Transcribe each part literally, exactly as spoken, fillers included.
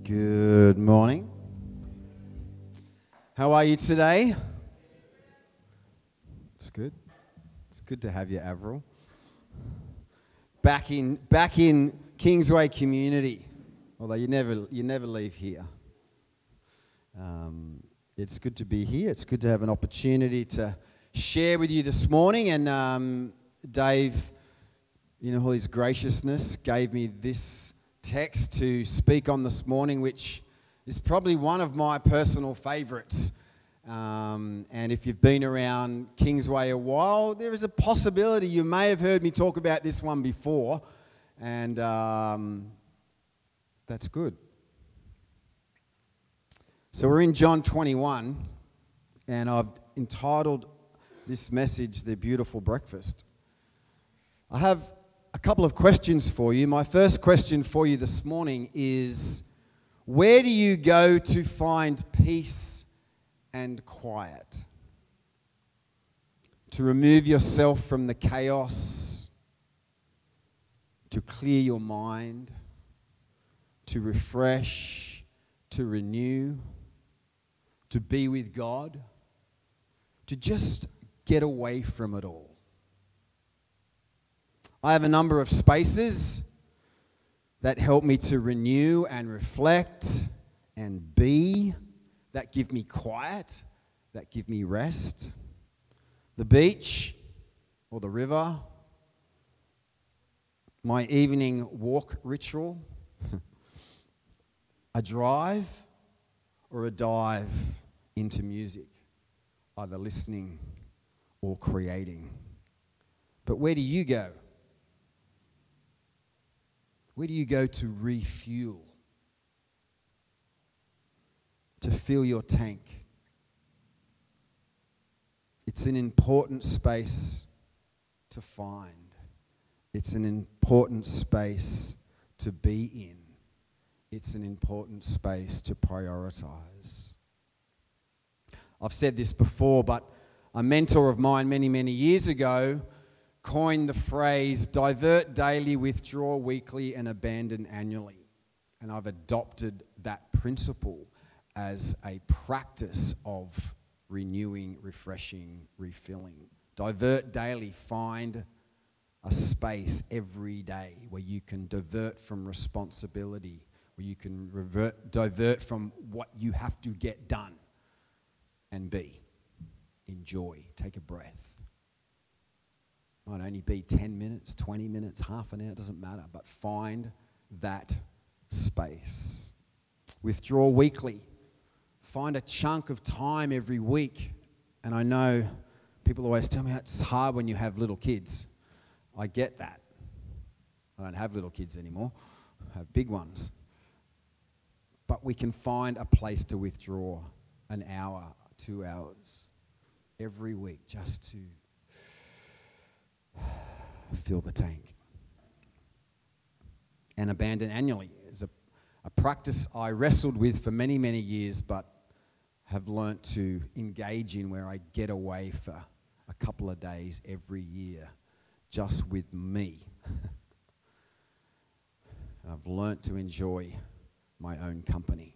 Good morning. How are you today? It's good. It's good to have you, Avril. Back in back in Kingsway community, although you never you never leave here. Um, it's good to be here. It's good to have an opportunity to share with you this morning. And um, Dave, in all his graciousness, gave me this text to speak on this morning, which is probably one of my personal favourites. Um, and if you've been around Kingsway a while, there is a possibility you may have heard me talk about this one before, and um, that's good. So we're in John twenty-one, and I've entitled this message, The Beautiful Breakfast. I have a couple of questions for you. My first question for you this morning is, where do you go to find peace and quiet? To remove yourself from the chaos, to clear your mind, to refresh, to renew, to be with God, to just get away from it all. I have a number of spaces that help me to renew and reflect and be, that give me quiet, that give me rest. The beach or the river, my evening walk ritual, a drive or a dive into music, either listening or creating. But where do you go? Where do you go to refuel? To fill your tank? It's an important space to find. It's an important space to be in. It's an important space to prioritize. I've said this before, but a mentor of mine many, many years ago coined the phrase, divert daily, withdraw weekly, and abandon annually. And I've adopted that principle as a practice of renewing, refreshing, refilling. Divert daily, find a space every day where you can divert from responsibility, where you can revert, divert from what you have to get done and be. Enjoy, take a breath. Might only be ten minutes, twenty minutes, half an hour, it doesn't matter, but find that space. Withdraw weekly. Find a chunk of time every week. And I know people always tell me it's hard when you have little kids. I get that. I don't have little kids anymore. I have big ones. But we can find a place to withdraw an hour, two hours every week just to fill the tank. And abandon annually is a, a practice I wrestled with for many, many years, but have learnt to engage in, where I get away for a couple of days every year just with me. And I've learnt to enjoy my own company.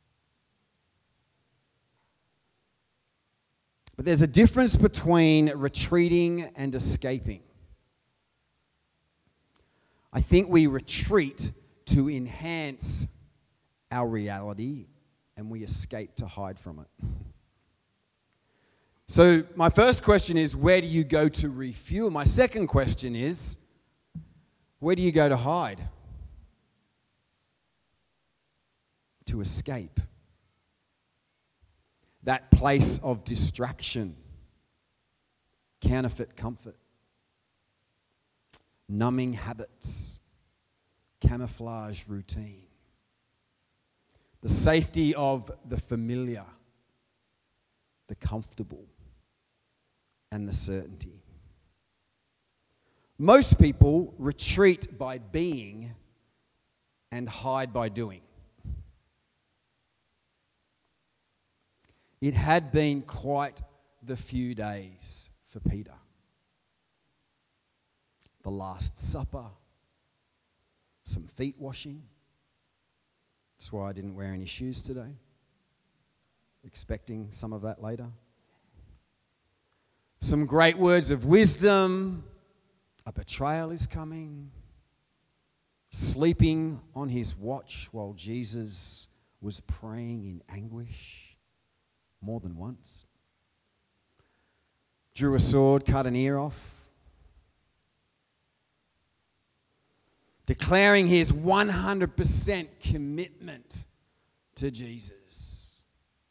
But there's a difference between retreating and escaping. I think we retreat to enhance our reality, and we escape to hide from it. So my first question is, where do you go to refuel? My second question is, where do you go to hide? To escape. That place of distraction, counterfeit comfort, numbing habits, camouflage routine, the safety of the familiar, the comfortable, and the certainty. Most people retreat by being and hide by doing. It had been quite the few days for Peter. The Last Supper, some feet washing, That's why I didn't wear any shoes today. Expecting some of that later. Some great words of wisdom. A betrayal is coming. Sleeping on his watch while Jesus was praying in anguish more than once. Drew a sword, cut an ear off. Declaring his one hundred percent commitment to Jesus.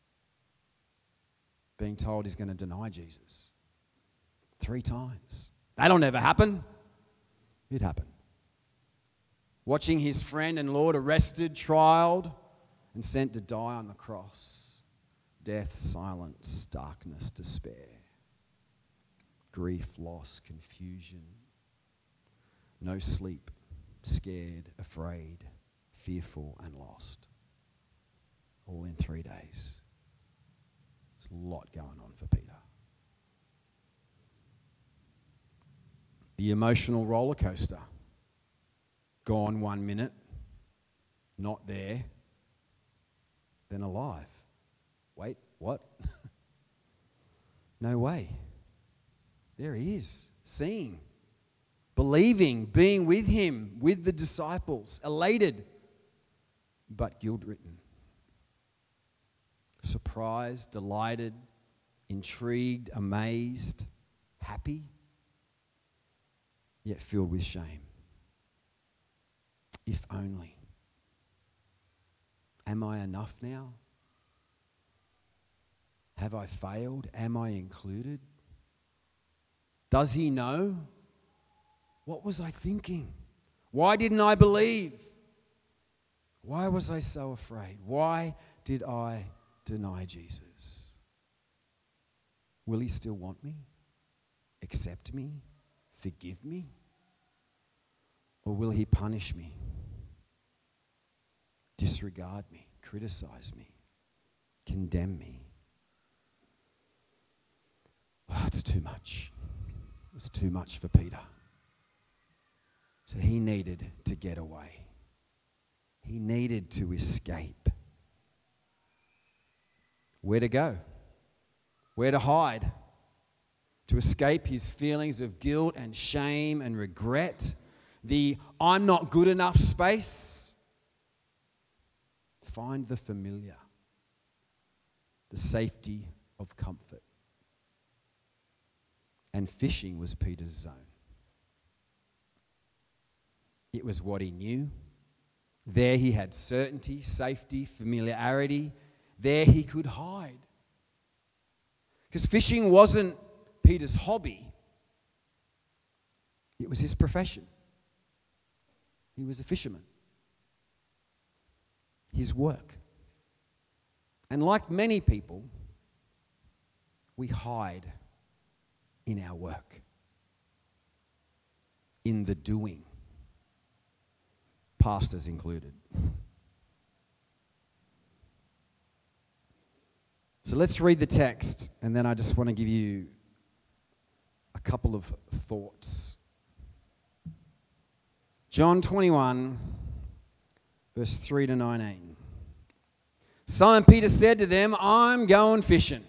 Being told he's going to deny Jesus three times. That'll never happen. It happened. Watching his friend and Lord arrested, trialed, and sent to die on the cross. Death, silence, darkness, despair. Grief, loss, confusion. No sleep, scared, afraid, fearful, and lost. All in three days. There's a lot going on for Peter. The emotional roller coaster. Gone one minute, not there, then alive. Wait, what? No way. There he is, seeing, believing, being with him, with the disciples, elated, but guilt-ridden. Surprised, delighted, intrigued, amazed, happy, yet filled with shame. If only. Am I enough now? Have I failed? Am I included? Does he know? What was I thinking? Why didn't I believe? Why was I so afraid? Why did I deny Jesus? Will he still want me? Accept me? Forgive me? Or will he punish me? Disregard me? Criticize me? Condemn me? Oh, it's too much. It's too much for Peter. So he needed to get away. He needed to escape. Where to go? Where to hide? To escape his feelings of guilt and shame and regret. The I'm not good enough space. Find the familiar. The safety of comfort. And fishing was Peter's zone. It was what he knew. There he had certainty, safety, familiarity. There he could hide. Because fishing wasn't Peter's hobby. It was his profession. He was a fisherman. His work. And like many people, we hide in our work. In the doing. Pastors included. So let's read the text, and then I just want to give you a couple of thoughts. John twenty-one, verse three to nineteen. Simon Peter said to them, I'm going fishing.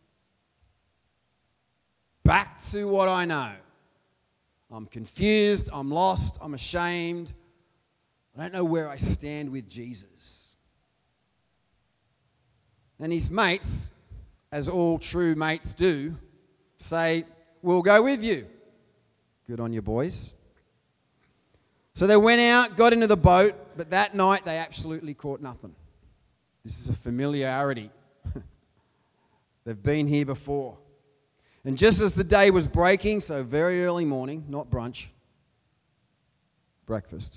Back to what I know. I'm confused, I'm lost, I'm ashamed. I don't know where I stand with Jesus. And his mates, as all true mates do, say, we'll go with you. Good on you, boys. So they went out, got into the boat, but that night they absolutely caught nothing. This is a familiarity. They've been here before. And just as the day was breaking, so very early morning, not brunch, breakfast,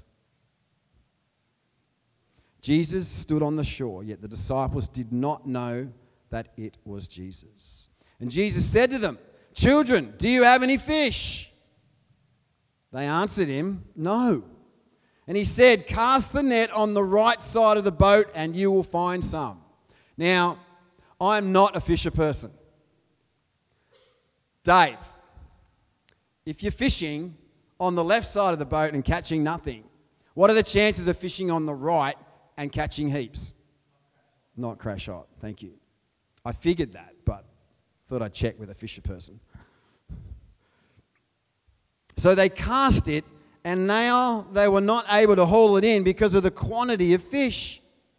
Jesus stood on the shore, yet the disciples did not know that it was Jesus. And Jesus said to them, children, do you have any fish? They answered him, no. And he said, cast the net on the right side of the boat and you will find some. Now, I'm not a fisher person. Dave, if you're fishing on the left side of the boat and catching nothing, what are the chances of fishing on the right and catching heaps. Not crash hot, thank you. I figured that, but thought I'd check with a fisher person. So they cast it, and now they were not able to haul it in because of the quantity of fish.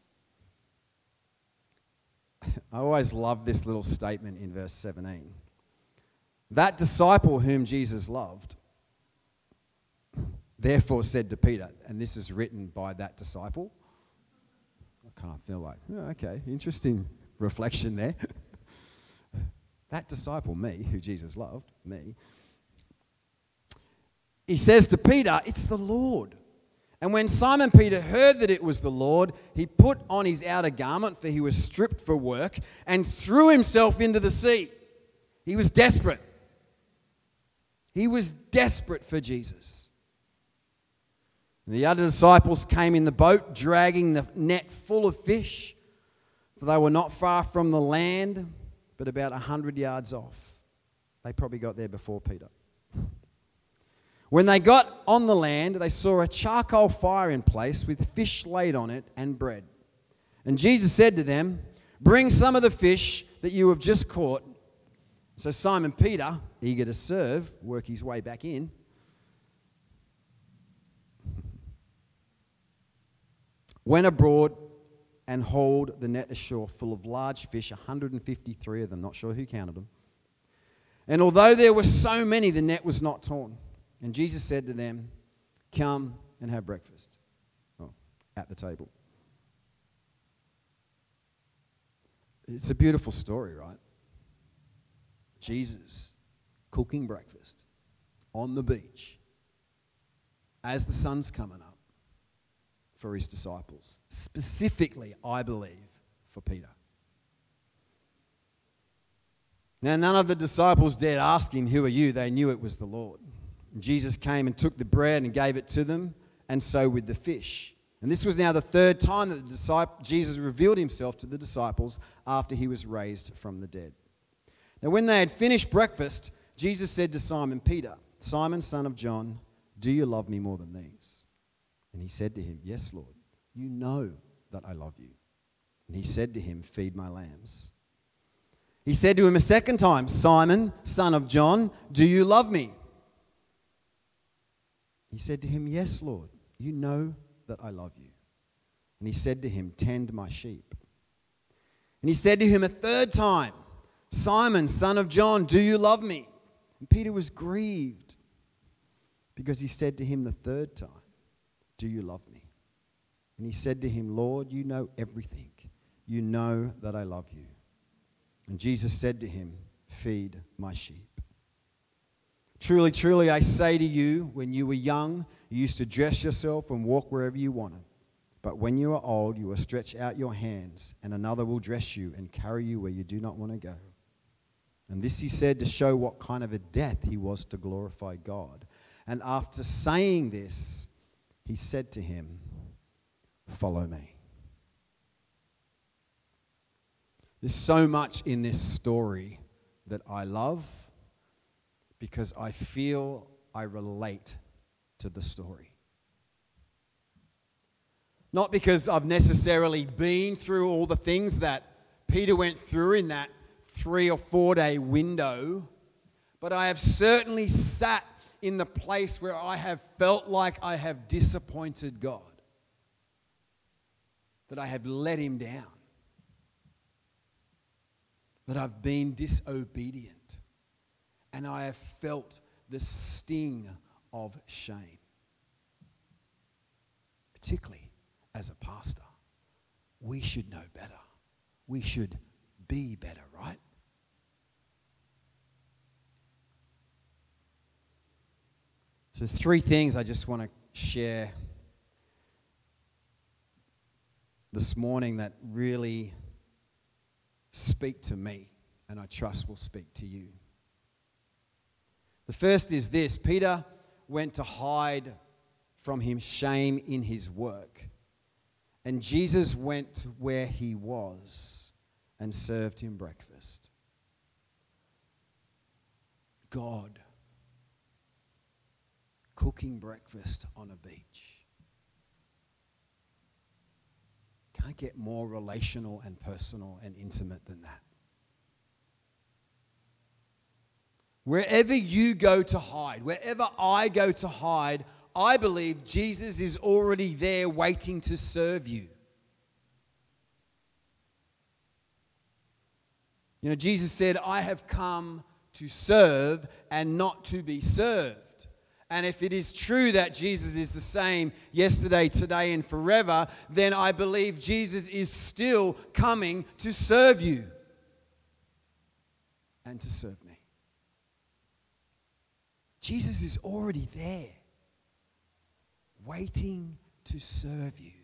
I always love this little statement in verse seventeen. That disciple whom Jesus loved, therefore said to Peter, and this is written by that disciple. I kind of feel like, oh, okay, interesting reflection there. That disciple, me, who Jesus loved, me, he says to Peter, it's the Lord. And when Simon Peter heard that it was the Lord, he put on his outer garment, for he was stripped for work, and threw himself into the sea. He was desperate. He was desperate for Jesus. And the other disciples came in the boat, dragging the net full of fish, for they were not far from the land, but about a hundred yards off. They probably got there before Peter. When they got on the land, they saw a charcoal fire in place with fish laid on it and bread. And Jesus said to them, bring some of the fish that you have just caught. So Simon Peter, eager to serve, work his way back in. Went abroad and hauled the net ashore full of large fish, one hundred fifty-three of them, not sure who counted them. And although there were so many, the net was not torn. And Jesus said to them, come and have breakfast. Oh, at the table. It's a beautiful story, right? Jesus cooking breakfast on the beach as the sun's coming up for his disciples. Specifically, I believe, for Peter. Now, none of the disciples dared ask him, who are you? They knew it was the Lord. And Jesus came and took the bread and gave it to them, and so with the fish. And this was now the third time that the disciple, Jesus revealed himself to the disciples after he was raised from the dead. Now, when they had finished breakfast, Jesus said to Simon Peter, Simon, son of John, do you love me more than these? And he said to him, yes, Lord, you know that I love you. And he said to him, feed my lambs. He said to him a second time, Simon, son of John, do you love me? He said to him, yes, Lord, you know that I love you. And he said to him, tend my sheep. And he said to him a third time, Simon, son of John, do you love me? And Peter was grieved because he said to him the third time, do you love me? And he said to him, Lord, you know everything. You know that I love you. And Jesus said to him, feed my sheep. Truly, truly, I say to you, when you were young, you used to dress yourself and walk wherever you wanted. But when you are old, you will stretch out your hands, and another will dress you and carry you where you do not want to go. And this he said to show what kind of a death he was to glorify God. And after saying this, he said to him, follow me. There's so much in this story that I love because I feel I relate to the story. Not because I've necessarily been through all the things that Peter went through in that three or four day window, but I have certainly sat in the place where I have felt like I have disappointed God, that I have let him down, that I've been disobedient, and I have felt the sting of shame, particularly as a pastor. We should know better. We should be better, right? So three things I just want to share this morning that really speak to me and I trust will speak to you. The first is this: Peter went to hide from him shame in his work, and Jesus went where he was and served him breakfast. God cooking breakfast on a beach. can't get more relational and personal and intimate than that. Wherever you go to hide, wherever I go to hide, I believe Jesus is already there waiting to serve you. You know, Jesus said, I have come to serve and not to be served. And if it is true that Jesus is the same yesterday, today, and forever, then I believe Jesus is still coming to serve you and to serve me. Jesus is already there, waiting to serve you.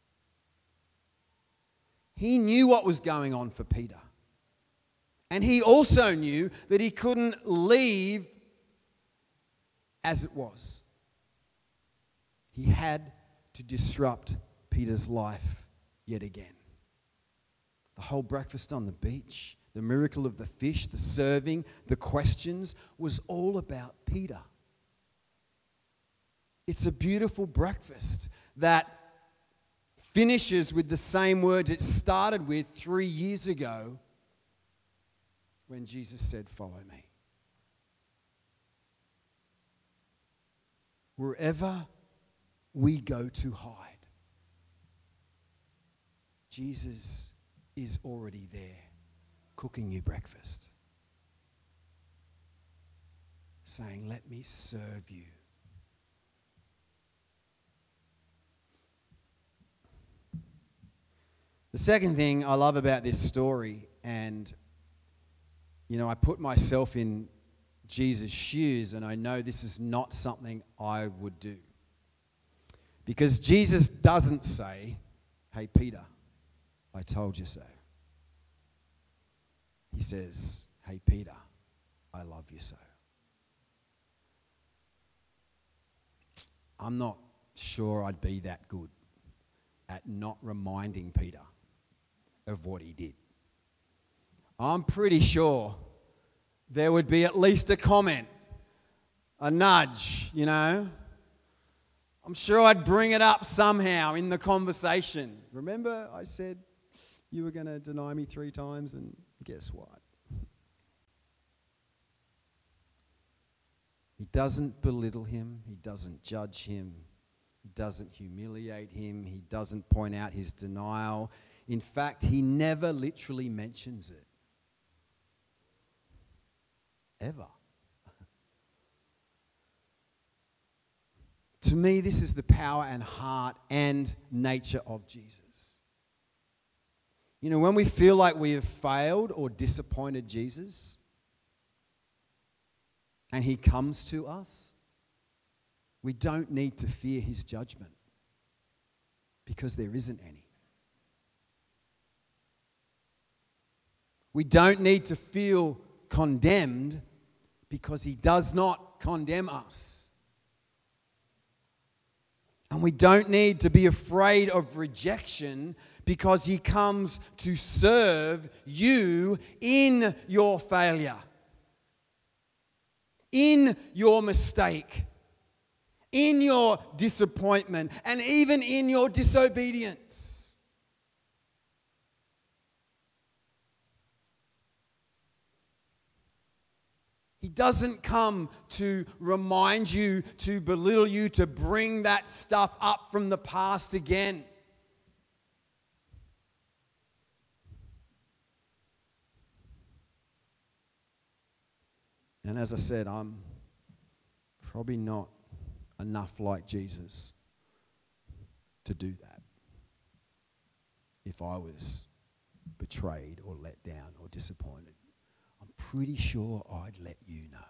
He knew what was going on for Peter. And he also knew that he couldn't leave as it was. He had to disrupt Peter's life yet again. The whole breakfast on the beach, the miracle of the fish, the serving, the questions was all about Peter. It's a beautiful breakfast that finishes with the same words it started with three years ago when Jesus said, "Follow me." Wherever we go to hide, Jesus is already there cooking you breakfast, saying, "Let me serve you." The second thing I love about this story, and you know, I put myself in Jesus' shoes, and I know this is not something I would do. Because Jesus doesn't say, "Hey, Peter, I told you so." He says, "Hey, Peter, I love you so." I'm not sure I'd be that good at not reminding Peter of what he did. I'm pretty sure there would be at least a comment, a nudge, you know. I'm sure I'd bring it up somehow in the conversation. Remember I said you were going to deny me three times, and guess what? He doesn't belittle him. He doesn't judge him. He doesn't humiliate him. He doesn't point out his denial. In fact, he never literally mentions it. Ever. To me, this is the power and heart and nature of Jesus. You know, when we feel like we have failed or disappointed Jesus, and he comes to us, we don't need to fear his judgment, because there isn't any. We don't need to feel condemned, because he does not condemn us. And we don't need to be afraid of rejection, because he comes to serve you in your failure, in your mistake, in your disappointment, and even in your disobedience. He doesn't come to remind you, to belittle you, to bring that stuff up from the past again. And as I said, I'm probably not enough like Jesus to do that if I was betrayed or let down or disappointed. I'm pretty sure I'd let you know.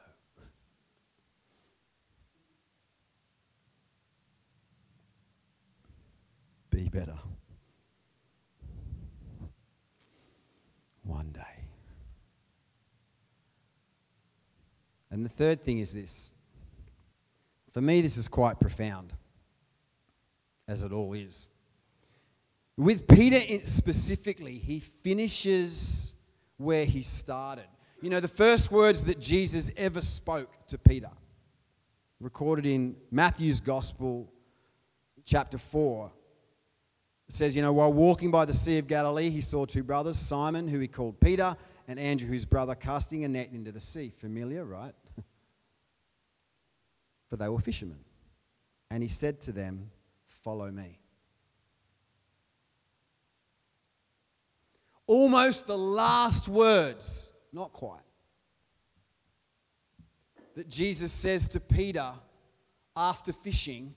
Be better. One day. And the third thing is this. For me, this is quite profound, as it all is. With Peter specifically, he finishes where he started. You know, the first words that Jesus ever spoke to Peter, recorded in Matthew's Gospel, chapter four, It says, you know, while walking by the Sea of Galilee, he saw two brothers, Simon, who he called Peter, and Andrew, his brother, casting a net into the sea. Familiar, right? But they were fishermen. And he said to them, "Follow me." Almost the last words, not quite, that Jesus says to Peter after fishing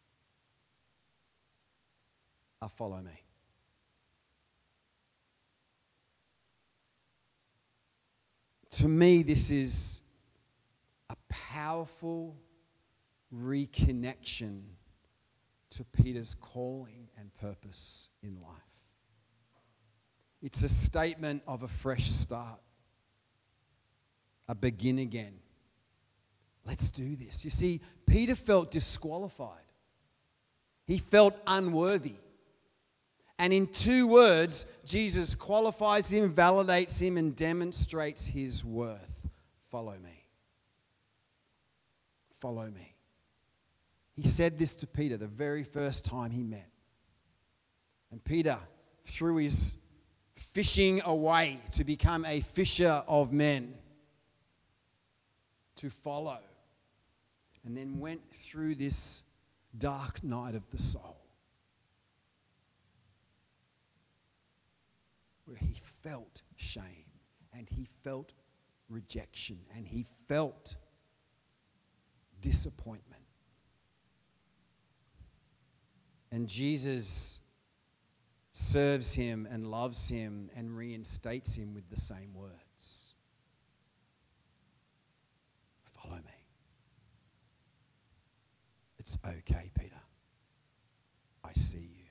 are, "Follow me." To me, this is a powerful reconnection to Peter's calling and purpose in life. It's a statement of a fresh start, a begin again. Let's do this. You see, Peter felt disqualified. He felt unworthy. And in two words, Jesus qualifies him, validates him, and demonstrates his worth. Follow me. Follow me. He said this to Peter the very first time he met. And Peter, through his fishing away to become a fisher of men, to follow, and then went through this dark night of the soul, where he felt shame, and he felt rejection, and he felt disappointment. And Jesus serves him and loves him and reinstates him with the same words. Follow me. It's okay, Peter. I see you.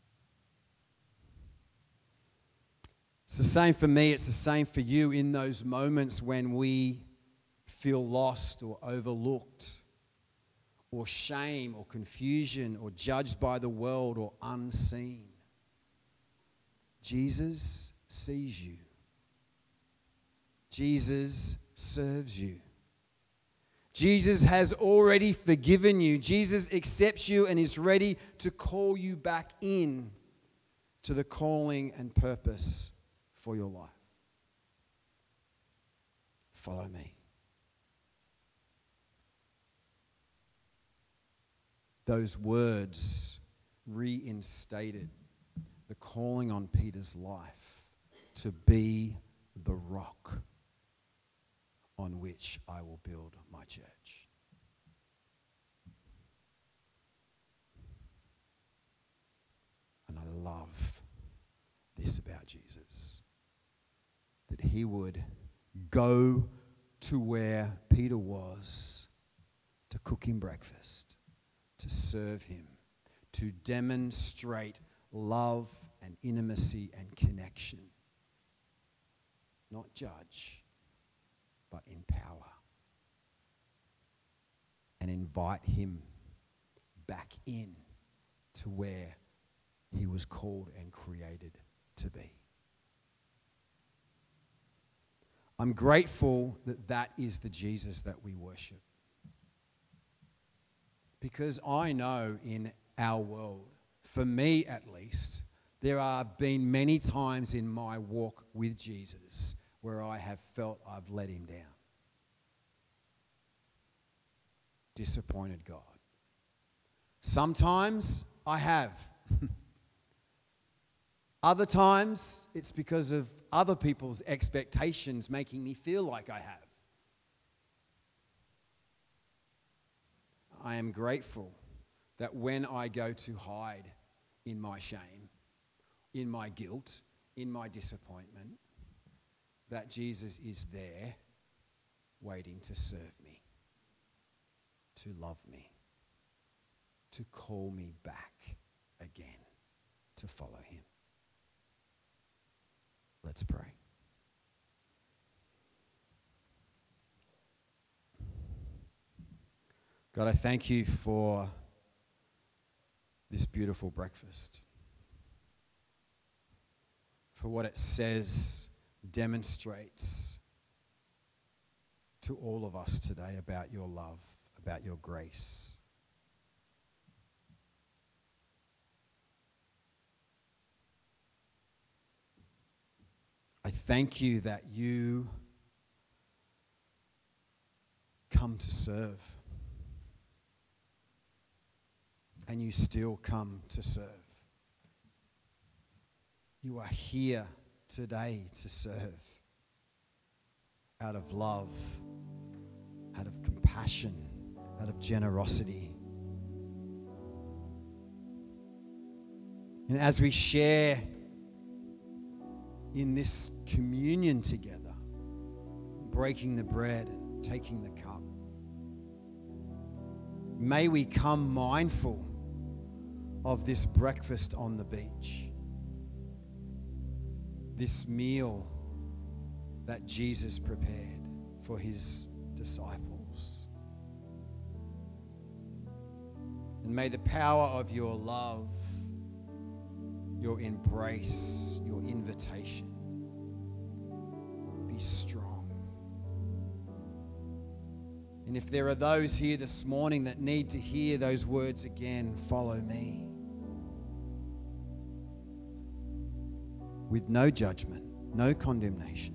It's the same for me. It's the same for you in those moments when we feel lost or overlooked, or shame or confusion, or judged by the world, or unseen. Jesus sees you. Jesus serves you. Jesus has already forgiven you. Jesus accepts you and is ready to call you back in to the calling and purpose for your life. Follow me. Those words reinstated the calling on Peter's life to be the rock on which I will build my church. And I love this about Jesus, that he would go to where Peter was to cook him breakfast, to serve him, to demonstrate love and intimacy and connection. Not judge, but empower. And invite him back in to where he was called and created to be. I'm grateful that that is the Jesus that we worship. Because I know in our world, for me at least, there have been many times in my walk with Jesus where I have felt I've let him down. Disappointed God. Sometimes I have. Other times it's because of other people's expectations making me feel like I have. I am grateful that when I go to hide in my shame, in my guilt, in my disappointment, that Jesus is there waiting to serve me, to love me, to call me back again, to follow him. Let's pray. God, I thank you for this beautiful breakfast, for what it says, demonstrates to all of us today about your love, about your grace. thank you that you come to serve. And you still come to serve. You are here today to serve out of love, out of compassion, out of generosity. And as we share in this communion together, breaking the bread and taking the cup, may we come mindful of this breakfast on the beach, this meal that Jesus prepared for his disciples. And may the power of your love, your embrace, your invitation be strong. And if there are those here this morning that need to hear those words again, follow me. With no judgment, no condemnation.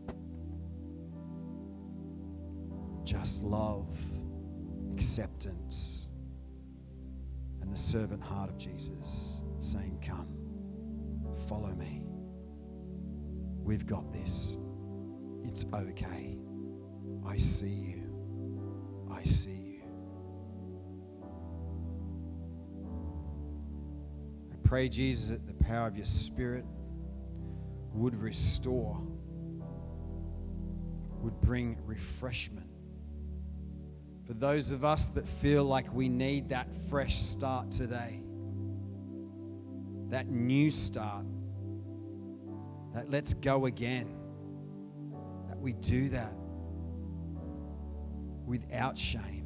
Just love, acceptance, and the servant heart of Jesus saying, come, follow me. We've got this. It's okay. I see you. I see you. I pray, Jesus, that the power of your Spirit would restore, would bring refreshment. For those of us that feel like we need that fresh start today, that new start, that let's go again, that we do that without shame.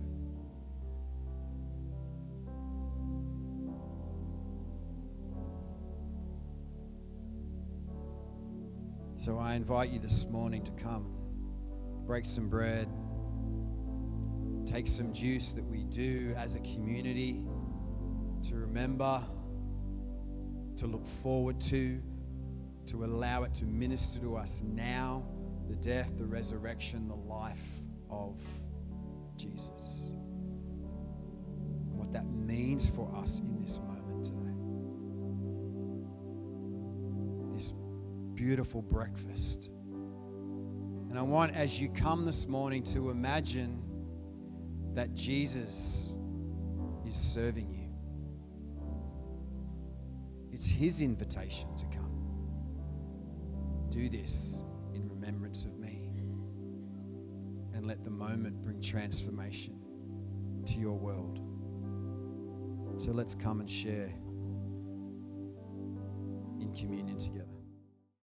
So I invite you this morning to come, break some bread, take some juice that we do as a community to remember, to look forward to, to allow it to minister to us now, the death, the resurrection, the life of Jesus. And what that means for us in this moment today. This beautiful breakfast. And I want, as you come this morning, to imagine that Jesus is serving you. It's his invitation to come. Do this in remembrance of me. And let the moment bring transformation to your world. So let's come and share in communion together.